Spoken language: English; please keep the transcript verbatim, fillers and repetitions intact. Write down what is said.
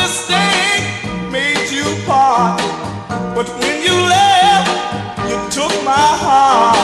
mistake made you part, but when you left, you took my heart.